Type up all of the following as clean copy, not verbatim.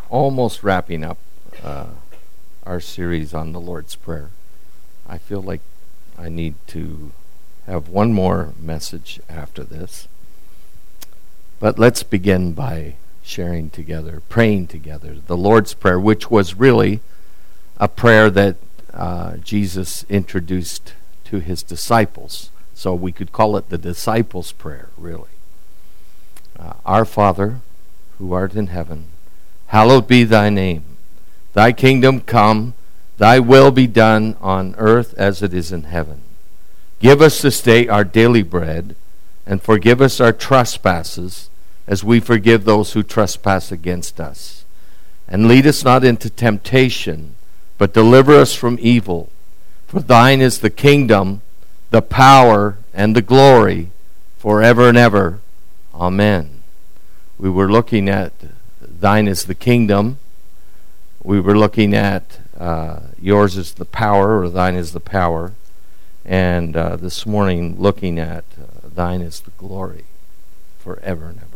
almost wrapping up our series on the Lord's Prayer. I feel like I need to have one more message after this. But let's begin by sharing together, praying together, the Lord's Prayer, which was really a prayer that Jesus introduced to his disciples. So we could call it the disciples' prayer, really. Our Father, who art in heaven, hallowed be thy name. Thy kingdom come, thy will be done on earth as it is in heaven. Give us this day our daily bread, and forgive us our trespasses, as we forgive those who trespass against us. And lead us not into temptation, but deliver us from evil. For thine is the kingdom, the power, and the glory, forever and ever. Amen. We were looking at thine is the kingdom. We were looking at yours is the power, or thine is the power. And this morning looking at thine is the glory, forever and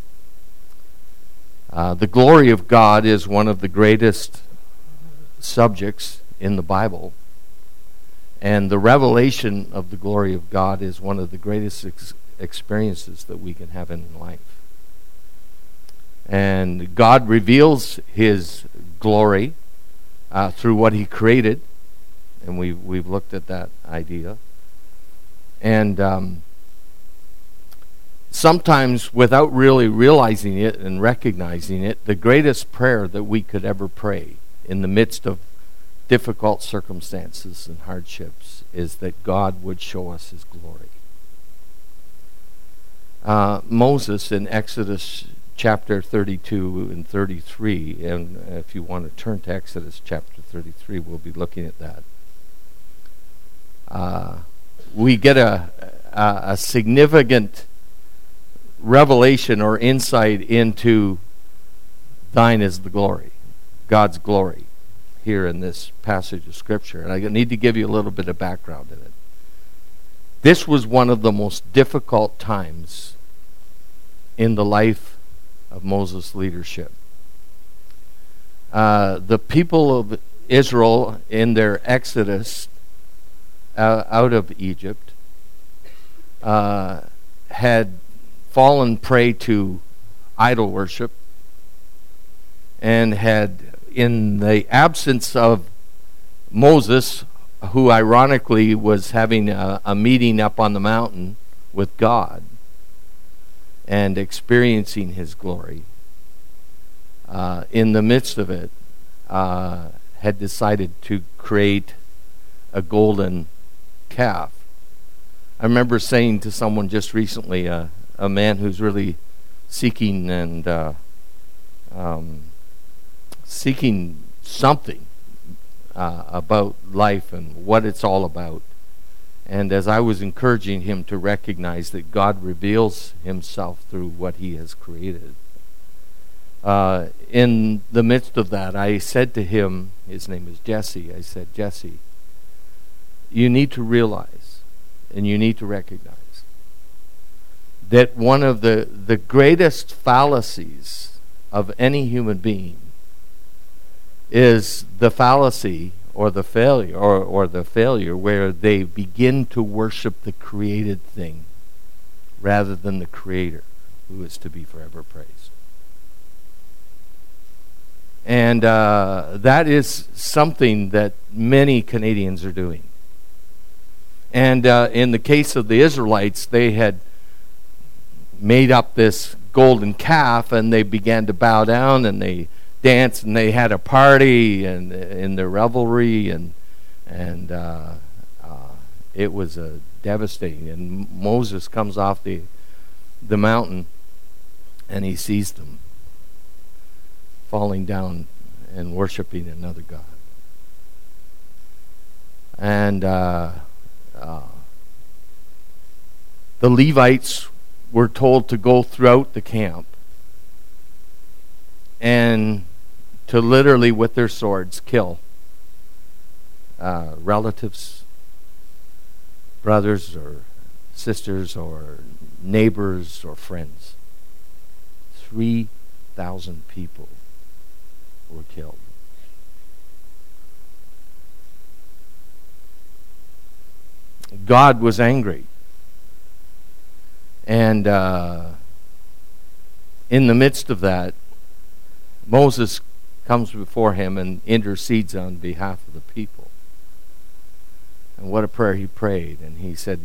ever. The glory of God is one of the greatest subjects in the Bible. And the revelation of the glory of God is one of the greatest experiences that we can have in life. And God reveals his glory through what he created. And we've looked at that idea. And sometimes without really realizing it and recognizing it, the greatest prayer that we could ever pray in the midst of difficult circumstances and hardships is that God would show us his glory. Moses in Exodus chapter 32 and 33, and if you want to turn to Exodus chapter 33, we'll be looking at that. We get a significant revelation or insight into thine is the glory, God's glory, here in this passage of Scripture. And I need to give you a little bit of background in it. This was one of the most difficult times in the life of Moses' leadership. The people of Israel, in their exodus out of Egypt, had fallen prey to idol worship, and had, in the absence of Moses, who ironically was having a meeting up on the mountain with God and experiencing his glory, in the midst of it, had decided to create a golden calf. I remember saying to someone just recently, a man who's really seeking and seeking something about life and what it's all about. And as I was encouraging him to recognize that God reveals himself through what he has created, in the midst of that, I said to him, his name is Jesse, I said, Jesse, you need to realize and you need to recognize that one of the greatest fallacies of any human being is the fallacy or the failure or the failure where they begin to worship the created thing rather than the Creator, who is to be forever praised. And that is something that many Canadians are doing. And in the case of the Israelites, they had made up this golden calf, and they began to bow down, and they danced, and they had a party, and in their revelry, and it was devastating. And Moses comes off the mountain, and he sees them falling down and worshiping another god. And the Levites were told to go throughout the camp and to literally, with their swords, kill relatives, brothers or sisters or neighbors or friends. 3,000 people were killed. God was angry. And in the midst of that, Moses comes before him and intercedes on behalf of the people. And what a prayer he prayed. And he said,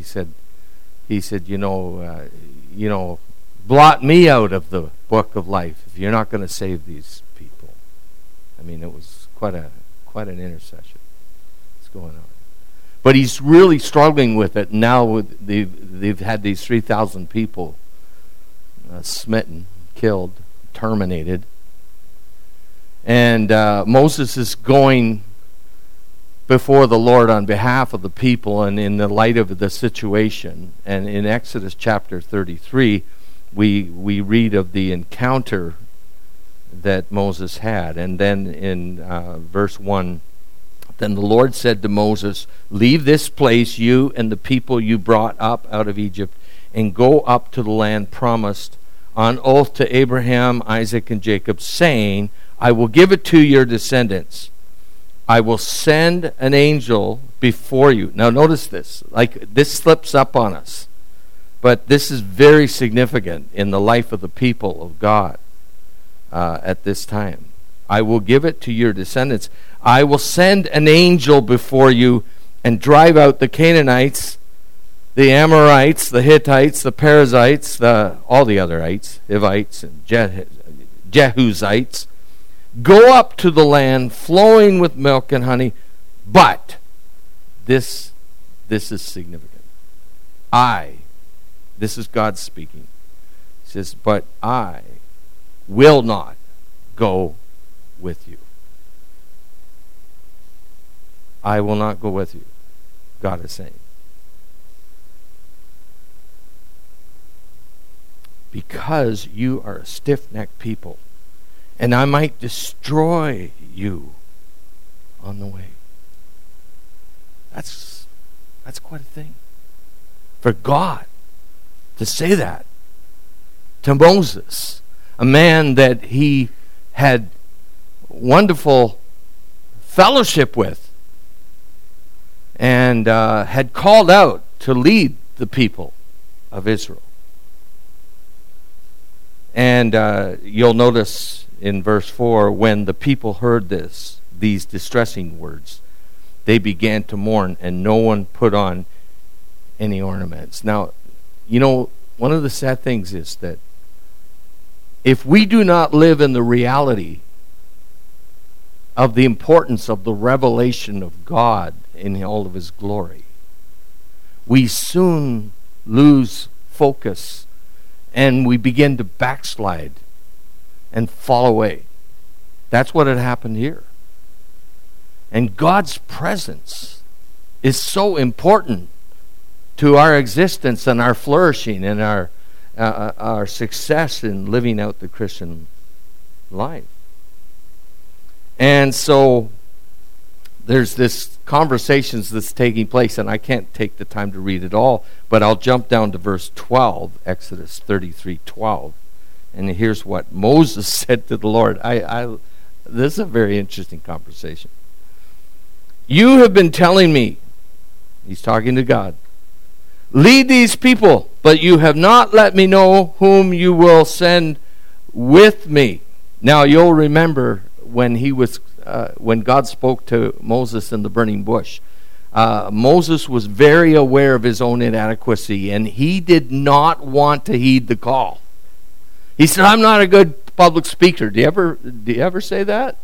blot me out of the book of life if you're not going to save these people. I mean, it was quite an intercession that's going on. But he's really struggling with it now. They've had these 3,000 people smitten, killed, terminated. And Moses is going before the Lord on behalf of the people and in the light of the situation. And in Exodus chapter 33, we read of the encounter that Moses had. And then in verse 1, then the Lord said to Moses, leave this place, you and the people you brought up out of Egypt, and go up to the land promised on oath to Abraham, Isaac, and Jacob, saying, I will give it to your descendants. I will send an angel before you. Now notice this. Like, this slips up on us. But this is very significant in the life of the people of God at this time. I will give it to your descendants. I will send an angel before you and drive out the Canaanites, the Amorites, the Hittites, the Perizzites, all the other ites, Hivites, and Jehusites. Go up to the land flowing with milk and honey. But this is significant. This is God speaking. He says, but I will not go with you. I will not go with you, God is saying. Because you are a stiff-necked people, and I might destroy you on the way. That's quite a thing. For God to say that to Moses, a man that he had wonderful fellowship with and had called out to lead the people of Israel. And you'll notice in verse 4, when the people heard these distressing words, they began to mourn, and no one put on any ornaments. Now, one of the sad things is that if we do not live in the reality of the importance of the revelation of God in all of His glory, we soon lose focus and we begin to backslide and fall away. That's what had happened here. And God's presence is so important to our existence and our flourishing and our success in living out the Christian life. And so there's this conversations that's taking place, and I can't take the time to read it all, but I'll jump down to verse 12, Exodus 33:12. And here's what Moses said to the Lord. This is a very interesting conversation. You have been telling me, he's talking to God, lead these people, but you have not let me know whom you will send with me. Now you'll remember when God spoke to Moses in the burning bush, Moses was very aware of his own inadequacy, and he did not want to heed the call. He said, I'm not a good public speaker. Do you ever say that?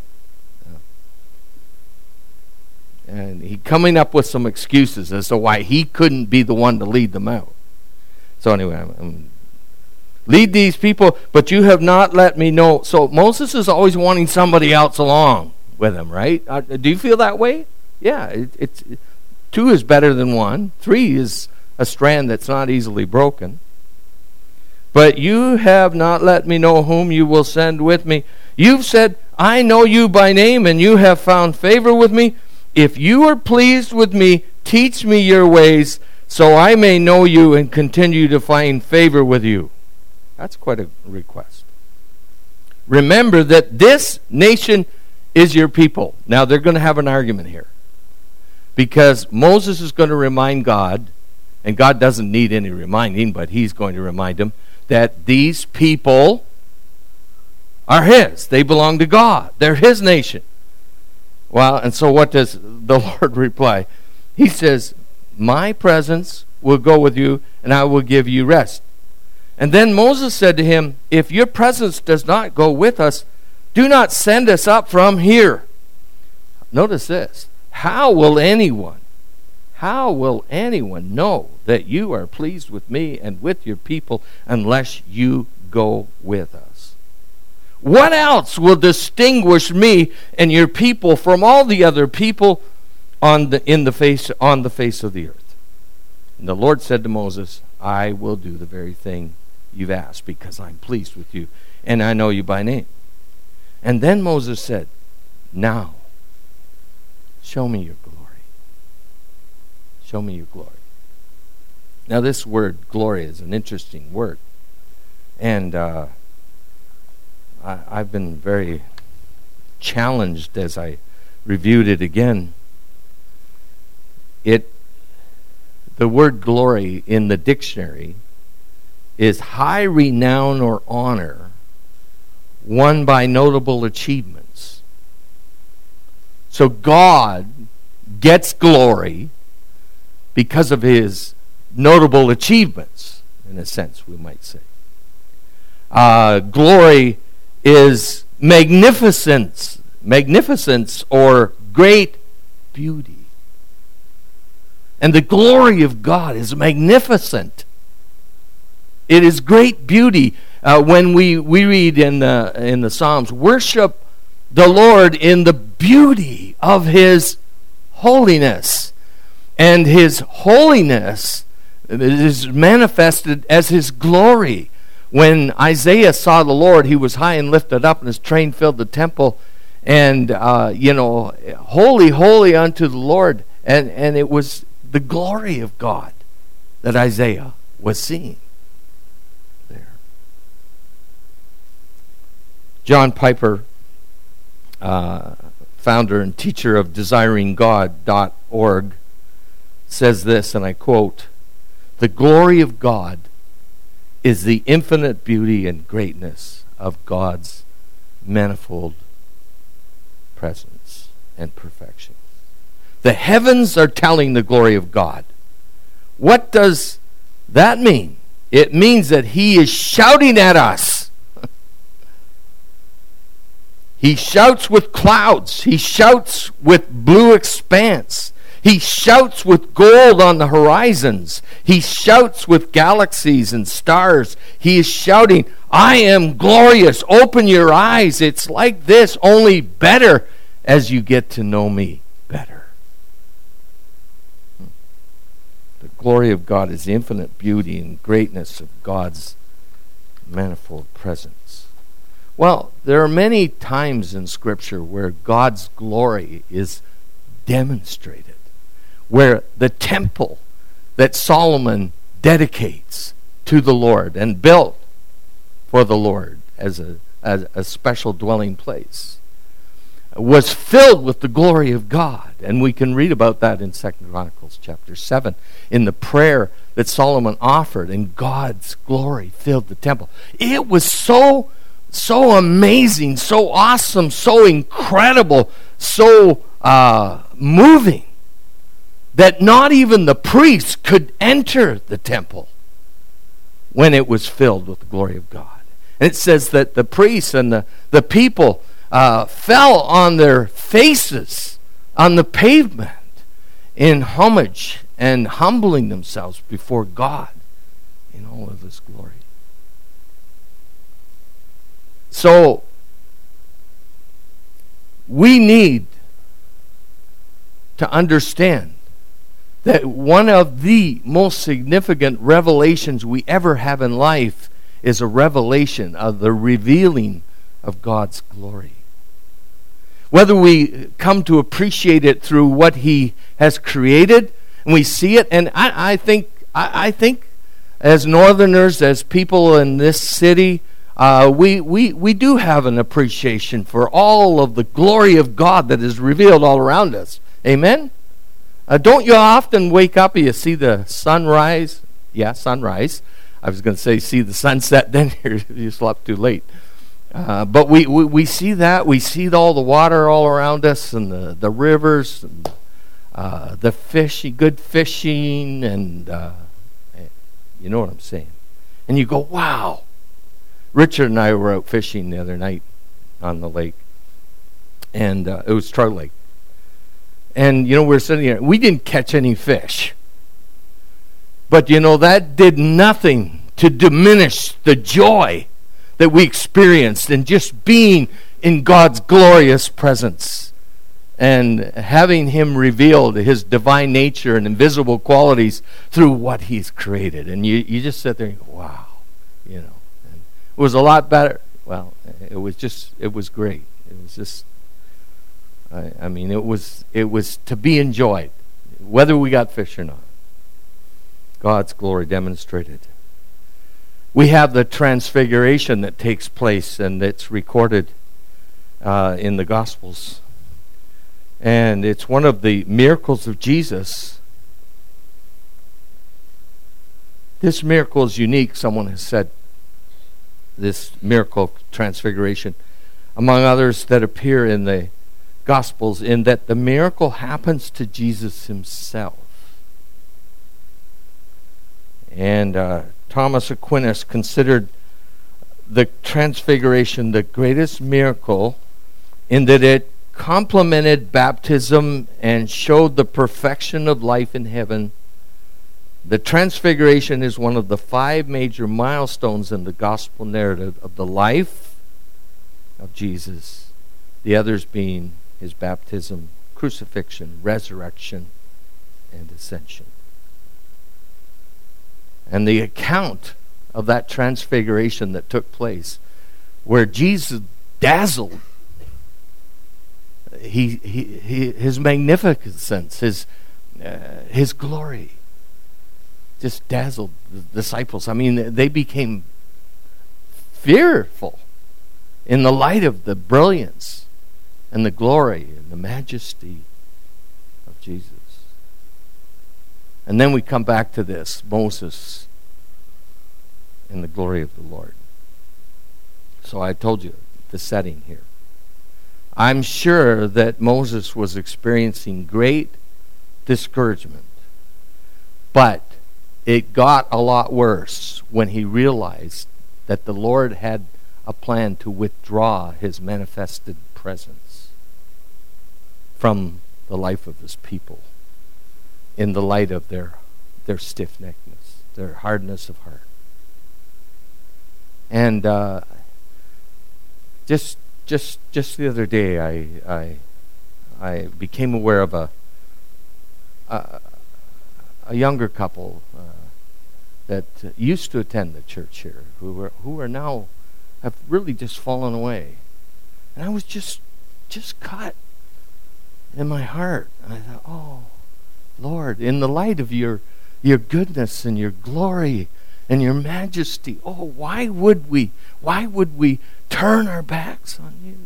And he coming up with some excuses as to why he couldn't be the one to lead them out. So anyway, lead these people, but you have not let me know. So Moses is always wanting somebody else along with him, right? Do you feel that way? Yeah, it's 2 is better than 1. 3 is a strand that's not easily broken. But you have not let me know whom you will send with me. You've said, I know you by name, and you have found favor with me. If you are pleased with me, teach me your ways, so I may know you and continue to find favor with you. That's quite a request. remember that this nation is your people. Now, they're going to have an argument here, because Moses is going to remind God, and God doesn't need any reminding, but he's going to remind him that these people are his. They belong to God. They're his nation. Well, and so what does the Lord reply? He says, my presence will go with you, and I will give you rest. And then Moses said to him, if your presence does not go with us, do not send us up from here. Notice this. How will anyone know that you are pleased with me and with your people unless you go with us? What else will distinguish me and your people from all the other people on the face of the earth? And the Lord said to Moses, I will do the very thing you've asked, because I'm pleased with you and I know you by name. And then Moses said, now show me your glory. Show me your glory. Now, this word glory is an interesting word. And I've been very challenged as I reviewed it again. The word glory in the dictionary is high renown or honor won by notable achievements. So God gets glory because of his notable achievements, in a sense, we might say. Glory is magnificence or great beauty. And the glory of God is magnificent. It is great beauty. When we read in the Psalms, worship the Lord in the beauty of his holiness. And his holiness is manifested as his glory. When Isaiah saw the Lord, he was high and lifted up, and his train filled the temple. And, holy, holy unto the Lord. And it was the glory of God that Isaiah was seeing there. John Piper, founder and teacher of DesiringGod.org, says this, and I quote, the glory of God is the infinite beauty and greatness of God's manifold presence and perfection. The heavens are telling the glory of God. What does that mean? It means that he is shouting at us. He shouts with clouds. He shouts with blue expanse. He shouts with gold on the horizons. He shouts with galaxies and stars. He is shouting, I am glorious. Open your eyes. It's like this, only better as you get to know me better. The glory of God is the infinite beauty and greatness of God's manifold presence. Well, there are many times in Scripture where God's glory is demonstrated, where the temple that Solomon dedicates to the Lord and built for the Lord as a special dwelling place was filled with the glory of God. And we can read about that in 2 Chronicles chapter 7 in the prayer that Solomon offered, and God's glory filled the temple. It was so amazing, so awesome, so incredible, so moving that not even the priests could enter the temple when it was filled with the glory of God. And it says that the priests and the people fell on their faces on the pavement in homage and humbling themselves before God in all of his glory. So we need to understand that one of the most significant revelations we ever have in life is a revelation of the revealing of God's glory. Whether we come to appreciate it through what he has created, and we see it, and I think as Northerners, as people in this city, we do have an appreciation for all of the glory of God that is revealed all around us. Amen? Don't you often wake up and you see the sunrise? Yeah, sunrise. I was going to say see the sunset, then you slept too late. But we see that. We see all the water all around us and the rivers and the fishing, good fishing, and you know what I'm saying. And you go, wow. Richard and I were out fishing the other night on the lake, and it was Trout Lake. And, we were sitting there. We didn't catch any fish. But, that did nothing to diminish the joy that we experienced in just being in God's glorious presence and having Him revealed His divine nature and invisible qualities through what He's created. And you just sit there and go, wow, And it was a lot better. Well, it was great. It was just, it was to be enjoyed, whether we got fish or not. God's glory demonstrated. We have the transfiguration that takes place, and it's recorded in the Gospels. And it's one of the miracles of Jesus. This miracle is unique, someone has said. This miracle of transfiguration, among others that appear in the Gospels, in that the miracle happens to Jesus Himself. And Thomas Aquinas considered the transfiguration the greatest miracle in that it complemented baptism and showed the perfection of life in heaven. The transfiguration is one of the 5 major milestones in the gospel narrative of the life of Jesus, the others being His baptism, crucifixion, resurrection, and ascension. And the account of that transfiguration that took place, where Jesus dazzled, His magnificence, His glory, just dazzled the disciples. They became fearful in the light of the brilliance and the glory and the majesty of Jesus. And then we come back to this, Moses and the glory of the Lord. So I told you the setting here. I'm sure that Moses was experiencing great discouragement, but it got a lot worse when he realized that the Lord had a plan to withdraw His manifested presence from the life of His people in the light of their stiff-neckedness, their hardness of heart. And just the other day, I became aware of a younger couple that used to attend the church here, who are now have really just fallen away, and I was just caught in my heart. And I thought, oh, Lord, in the light of your goodness and your glory and your majesty, oh, why would we turn our backs on you?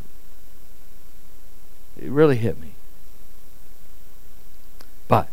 It really hit me. But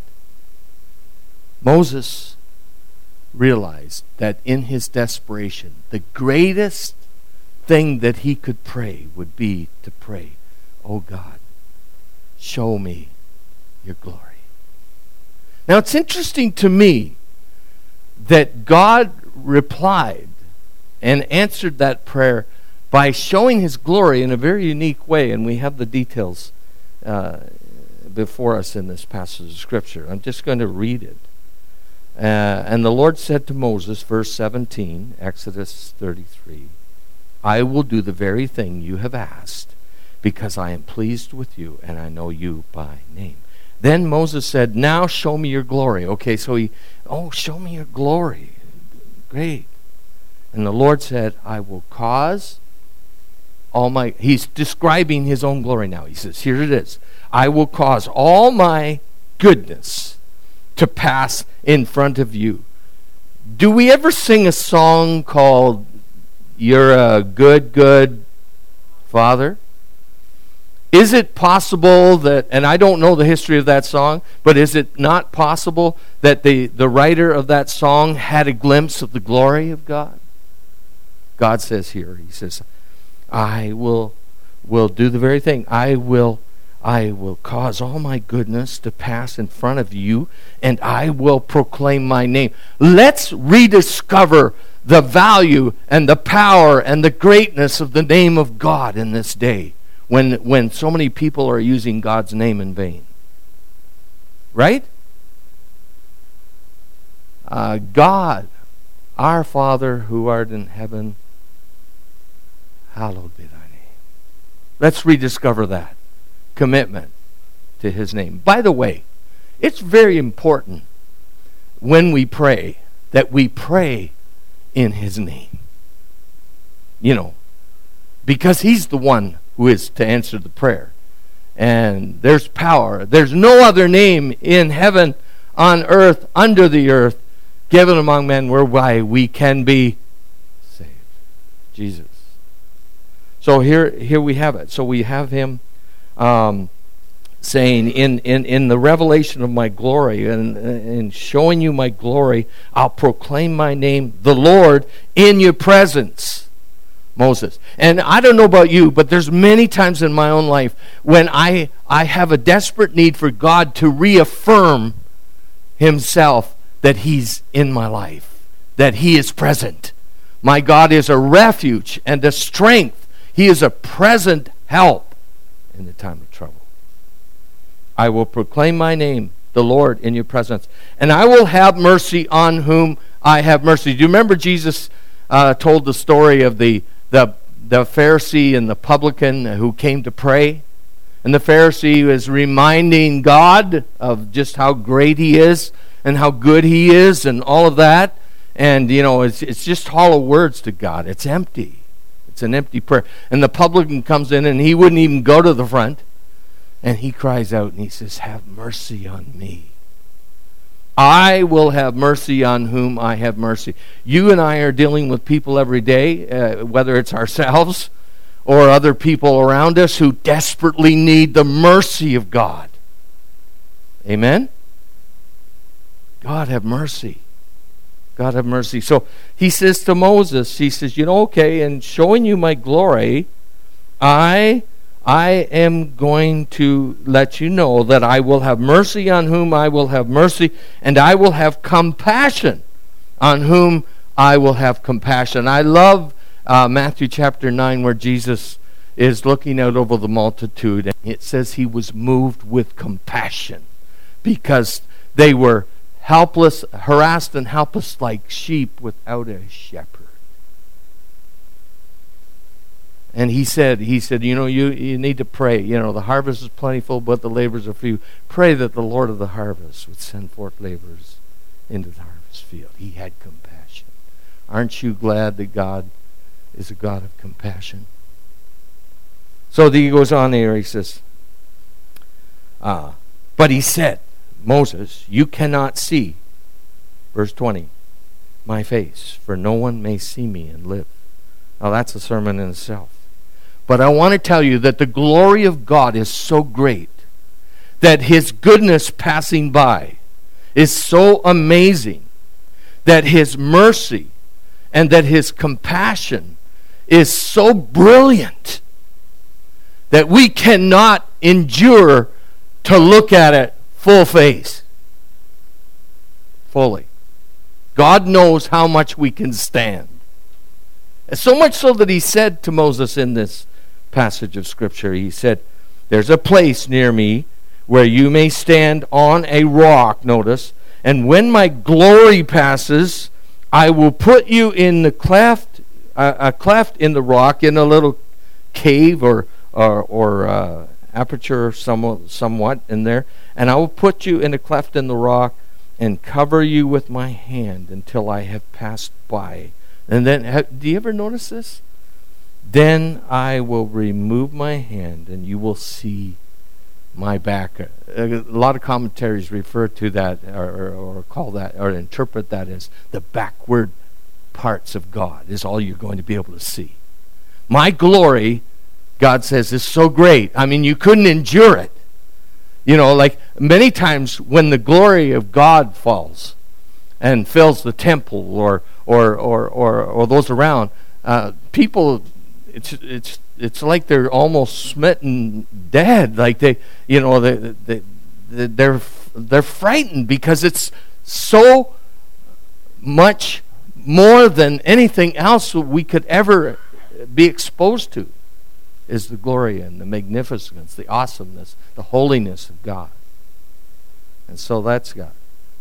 Moses realized that in his desperation, the greatest thing that he could pray would be to pray, oh God, show me your glory. Now it's interesting to me that God replied and answered that prayer by showing His glory in a very unique way, and we have the details before us in this passage of Scripture. I'm just going to read it. And the Lord said to Moses, verse 17, Exodus 33, I will do the very thing you have asked, because I am pleased with you, and I know you by name. Then Moses said, now show me your glory. Okay, so show me your glory. Great. And the Lord said, I will cause all my... He's describing His own glory now. He says, here it is. I will cause all my goodness to pass in front of you. Do we ever sing a song called you're a good Father? Is it possible that, and I don't know the history of that song, but is it not possible that the writer of that song had a glimpse of the glory of God? God says here, he says, I will do the very thing. I will cause all my goodness to pass in front of you, and I will proclaim my name. Let's rediscover the value and the power and the greatness of the name of God in this day, when so many people are using God's name in vain. Right? God, our Father who art in heaven, hallowed be thy name. Let's rediscover that commitment to his name. By the way, it's very important when we pray that we pray in his name. Because he's the one who is to answer the prayer. And there's power. There's no other name in heaven, on earth, under the earth, given among men whereby we can be saved. Jesus. So here we have it. So we have him saying, in the revelation of my glory, and in showing you my glory, I'll proclaim my name, the Lord, in your presence. Moses. And I don't know about you, but there's many times in my own life when I have a desperate need for God to reaffirm himself that he's in my life, that he is present. My God is a refuge and a strength. He is a present help in the time of trouble. I will proclaim my name, the Lord, in your presence, and I will have mercy on whom I have mercy. Do you remember Jesus told the story of the Pharisee and the publican who came to pray? And the Pharisee was reminding God of just how great he is and how good he is and all of that. And, it's just hollow words to God. It's empty. It's an empty prayer. And the publican comes in and he wouldn't even go to the front. And he cries out and he says, have mercy on me. I will have mercy on whom I have mercy. You and I are dealing with people every day, whether it's ourselves or other people around us who desperately need the mercy of God. Amen? God have mercy. God have mercy. So he says to Moses, he says, okay, in showing you my glory, I am going to let you know that I will have mercy on whom I will have mercy, and I will have compassion on whom I will have compassion. I love Matthew chapter 9 where Jesus is looking out over the multitude, and it says he was moved with compassion because they were helpless, harassed and helpless like sheep without a shepherd. And he said, you need to pray. The harvest is plentiful, but the laborers are few. Pray that the Lord of the harvest would send forth laborers into the harvest field. He had compassion. Aren't you glad that God is a God of compassion? So he goes on there, he says, but he said, Moses, you cannot see, verse 20, my face, for no one may see me and live. Now that's a sermon in itself. But I want to tell you that the glory of God is so great, that his goodness passing by is so amazing, that his mercy and that his compassion is so brilliant that we cannot endure to look at it full face, fully. God knows how much we can stand. So much so that he said to Moses in this passage of Scripture, he said, there's a place near me where you may stand on a rock, notice, and when my glory passes, I will put you in the cleft, a cleft in the rock, in a little cave or aperture somewhat in there, and I will put you in a cleft in the rock and cover you with my hand until I have passed by. And then, do you ever notice this? Then I will remove my hand and you will see my back. A lot of commentaries refer to that or call that or interpret that as the backward parts of God is all you're going to be able to see. My glory, God says, is so great. I mean, you couldn't endure it. You know, like many times when the glory of God falls and fills the temple or those around, people, it's like they're almost smitten dead. Like they're frightened because it's so much more than anything else we could ever be exposed to, is the glory and the magnificence, the awesomeness, the holiness of God. And so that's God.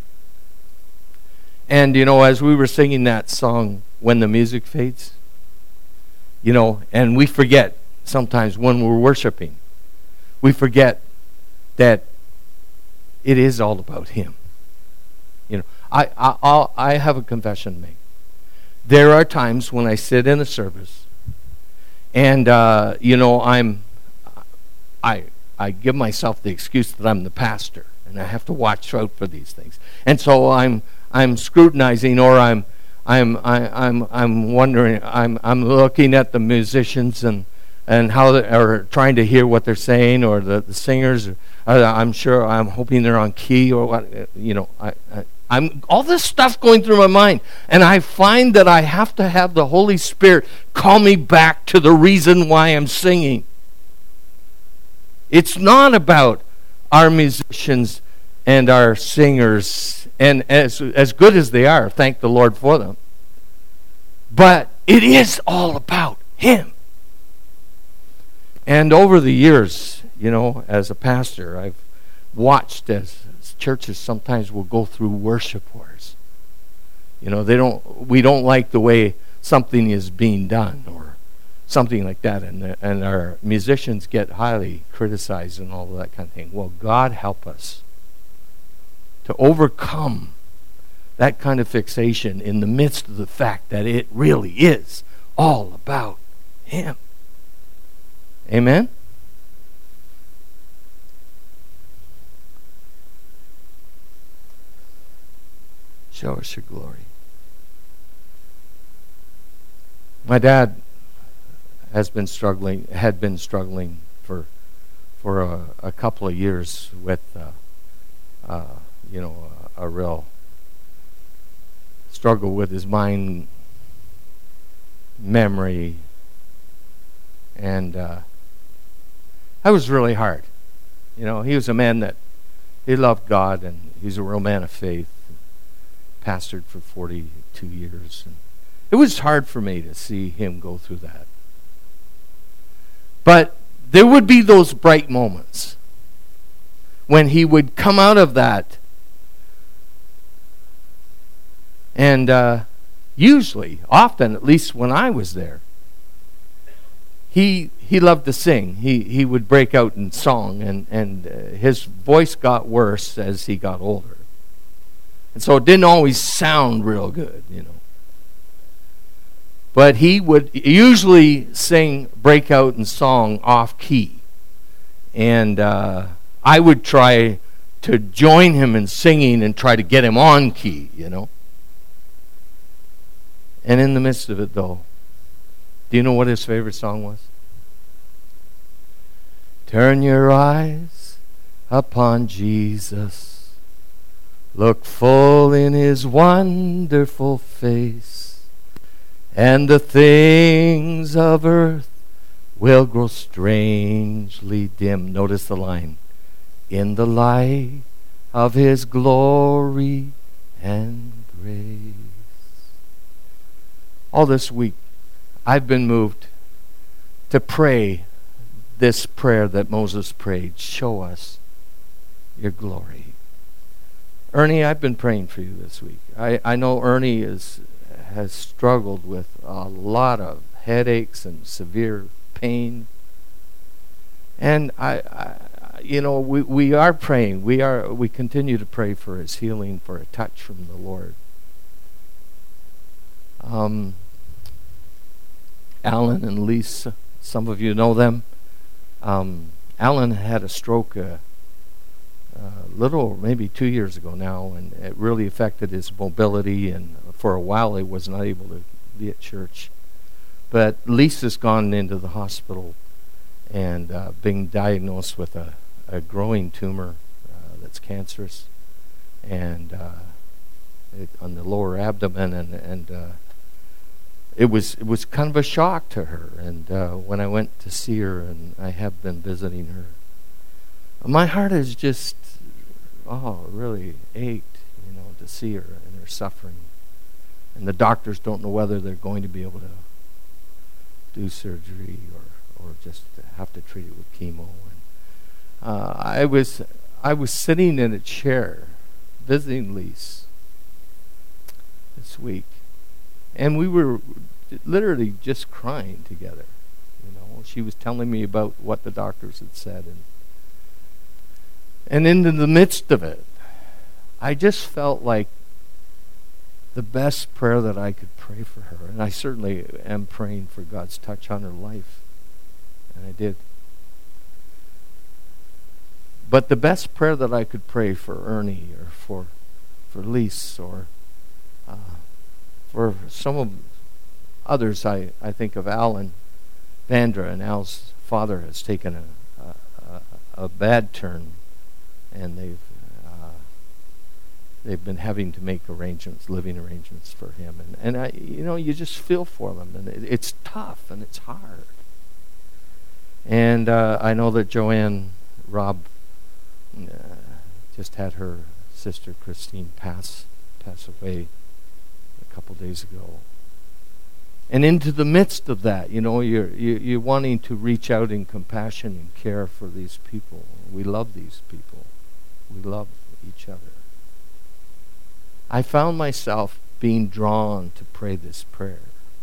And, you know, as we were singing that song, When the Music Fades, you know, and we forget sometimes when we're worshiping, we forget that it is all about Him. You know, I have a confession to make. There are times when I sit in a service and, you know, I give myself the excuse that I'm the pastor and I have to watch out for these things. And so I'm scrutinizing, or I'm wondering, I'm looking at the musicians and how they are trying to hear what they're saying, or the singers. I'm hoping they're on key, or what, you know. I'm all this stuff going through my mind, and I find that I have to have the Holy Spirit call me back to the reason why I'm singing. It's not about our musicians and our singers, and as good as they are, thank the Lord for them. But it is all about Him. And over the years, you know, as a pastor, I've watched as churches sometimes will go through worship wars. You know, we don't like the way something is being done, or something like that, and our musicians get highly criticized and all of that kind of thing. Well, God help us to overcome that kind of fixation in the midst of the fact that it really is all about Him. Amen? Show us your glory. My dad had been struggling for a couple of years with a real struggle with his mind, memory, and that was really hard. You know, he was a man that he loved God, and he's a real man of faith. Pastored for 42 years. And it was hard for me to see him go through that. But there would be those bright moments when he would come out of that. And usually, often, at least when I was there, he loved to sing. He would break out in song, and his voice got worse as he got older. And so it didn't always sound real good, you know. But he would usually break out in song off key. And I would try to join him in singing and try to get him on key, you know. And in the midst of it, though, do you know what his favorite song was? Turn your eyes upon Jesus. Look full in His wonderful face, and the things of earth will grow strangely dim. Notice the line. In the light of His glory and grace. All this week, I've been moved to pray this prayer that Moses prayed. Show us your glory. Ernie, I've been praying for you this week. I know Ernie has struggled with a lot of headaches and severe pain. And we are praying. We continue to pray for his healing, for a touch from the Lord. Alan and Lisa, some of you know them. Alan had a stroke maybe 2 years ago now, and it really affected his mobility and for a while I was not able to be at church. But Lisa's gone into the hospital and being diagnosed with a growing tumor that's cancerous, and on the lower abdomen, and it was kind of a shock to her. And when I went to see her, and I have been visiting her, my heart is just really ached, to see her and her suffering. And the doctors don't know whether they're going to be able to do surgery or just have to treat it with chemo. And I was sitting in a chair visiting Lise this week, and we were literally just crying together. She was telling me about what the doctors had said, and in the midst of it, I just felt like the best prayer that I could pray for her, and I certainly am praying for God's touch on her life, and I did. But the best prayer that I could pray for Ernie, or for Lise, or for some of others, I think of Alan Vandra, and Al's father has taken a bad turn, and they've been having to make living arrangements for him, and I, you just feel for them, and it's tough and it's hard. And I know that Joanne Robb just had her sister Christine pass away a couple days ago. And into the midst of that, you're wanting to reach out in compassion and care for these people. We love these people. We love each other. I found myself being drawn to pray this prayer.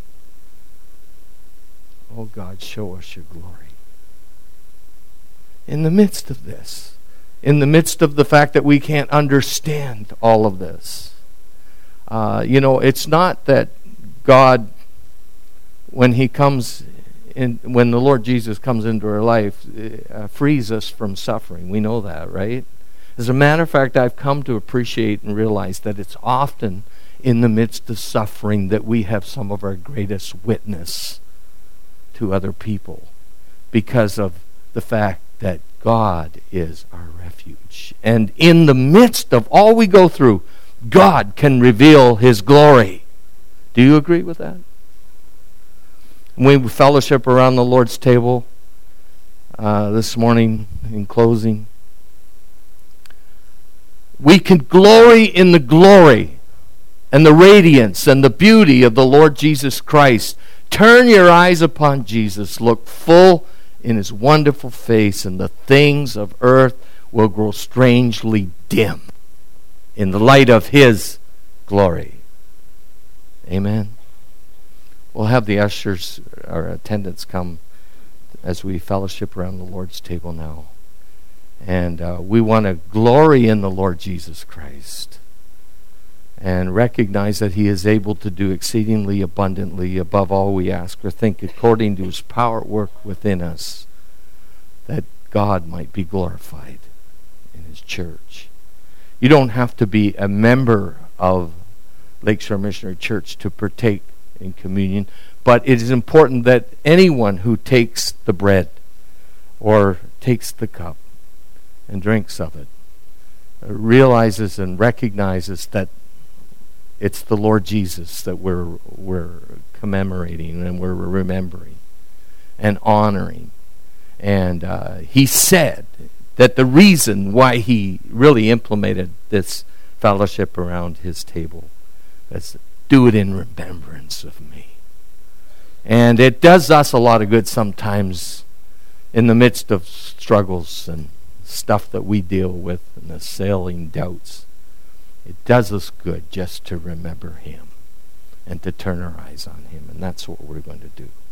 Oh God, show us your glory. In the midst of this, in the midst of the fact that we can't understand all of this, it's not that God, when the Lord Jesus comes into our life, frees us from suffering. We know that, right? As a matter of fact, I've come to appreciate and realize that it's often in the midst of suffering that we have some of our greatest witness to other people, because of the fact that God is our refuge. And in the midst of all we go through, God can reveal His glory. Do you agree with that? When we fellowship around the Lord's table this morning, in closing, we can glory in the glory and the radiance and the beauty of the Lord Jesus Christ. Turn your eyes upon Jesus. Look full in His wonderful face, and the things of earth will grow strangely dim in the light of His glory. Amen. We'll have the ushers, our attendants, come as we fellowship around the Lord's table now. And we want to glory in the Lord Jesus Christ and recognize that He is able to do exceedingly abundantly above all we ask or think, according to His power at work within us, that God might be glorified in His church. You don't have to be a member of Lakeshore Missionary Church to partake in communion, but it is important that anyone who takes the bread or takes the cup and drinks of it realizes and recognizes that it's the Lord Jesus that we're commemorating and we're remembering and honoring. And He said that the reason why He really implemented this fellowship around His table is, do it in remembrance of me. And it does us a lot of good sometimes in the midst of struggles and stuff that we deal with and assailing doubts. It does us good just to remember Him and to turn our eyes on Him. And that's what we're going to do.